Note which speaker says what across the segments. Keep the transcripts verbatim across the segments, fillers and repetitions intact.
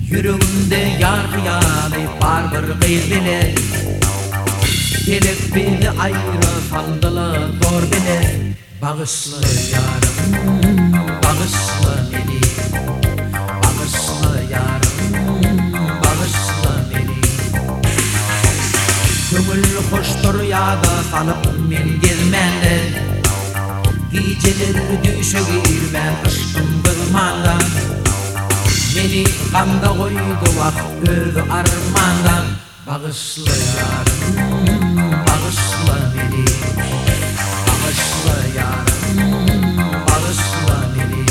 Speaker 1: Yüreğimde yar hıyali var bir gıybine. Gelip beni ayrı saldılı zor beni. Bağışla yarım, bağışla beni. Bağışla yarım, bağışla beni. Kömül hoştur yada salıp men gezmende. Geceler düşegir ben aşkım kılmandan. Meni kanda koydu vak öldü armandan. Bağışla yarım, bağışla beni. Bağışla yarım, bağışla beni.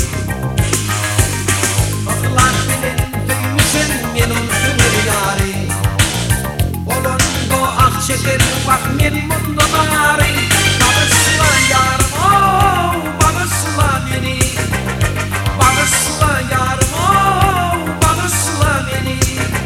Speaker 1: Bakılan benim tüymüşün benim tümür yari. Olan bu ak çeker bak men mutlu gari. Bağışla yarım, oh, bağışla beni. Bağışla yarım, oh, bağışla beni.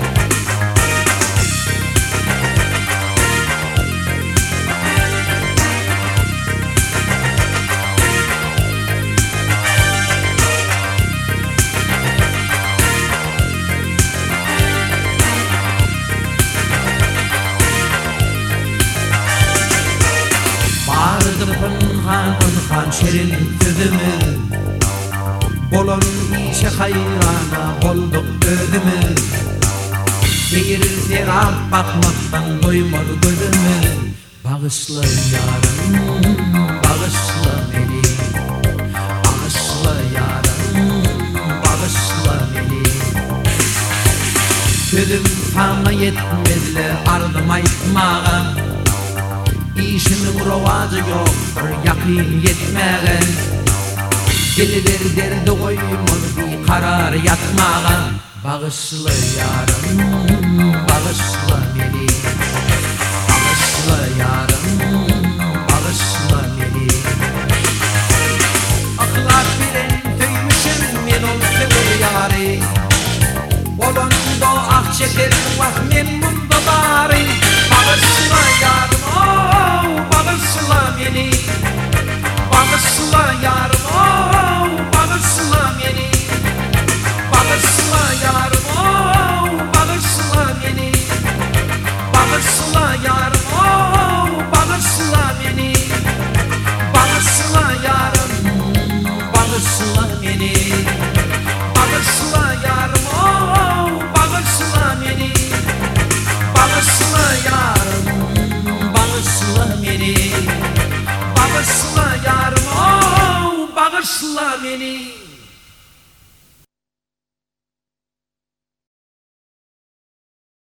Speaker 1: Pınhan pınhan şerin gözümü. Bolon işe hayrana bolduk özümü. Seyir serap bakmaktan doymadı gözümü. Bağışla yarım, bağışla beni. Bağışla yarım, bağışla beni. Sözüm sana yetmezle ardım aytmağa. İşimin rovacı yok bir yakin yetmeğe. Deliler derdi koymaz bir karar yatmağa. Bağışla yarım, bağışla beni. Bağışla yarım.